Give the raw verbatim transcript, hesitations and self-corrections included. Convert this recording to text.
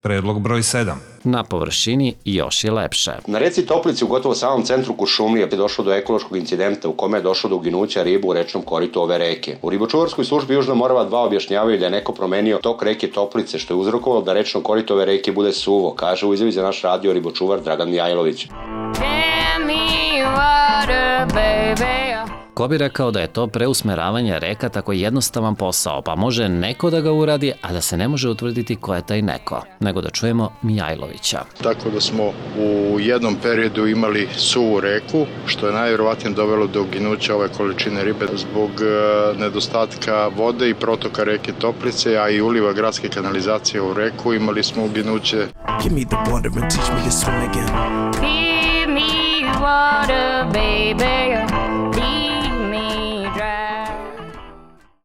Predlog broj sedam. Na površini još je lepše. Na reci Toplici u gotovo samom centru Kuršumlije je došlo do ekološkog incidenta u kome je došlo do uginuća riba u rečnom koritu ove reke. U ribočuvarskoj službi Južna Morava dva objašnjavaju da je neko promenio tok reke Toplice, što je uzrokovalo da rečno korito ove reke bude suvo, kaže u izjavi za naš radio ribočuvar Dragan Mijajlović. Ko bi rekao da je to preusmeravanje reka tako jednostavan posao, pa može neko da ga uradi, a da se ne može utvrditi ko je taj neko, nego da čujemo Mijajlovića. Tako da smo u jednom periodu imali suvu reku, što je najvjerovatnije dovelo do uginuća ove količine ribe zbog nedostatka vode i protoka reke Toplice, a i uliva gradske kanalizacije u reku, imali smo uginuće. Give me the water and teach me to swim again. Give me water, baby.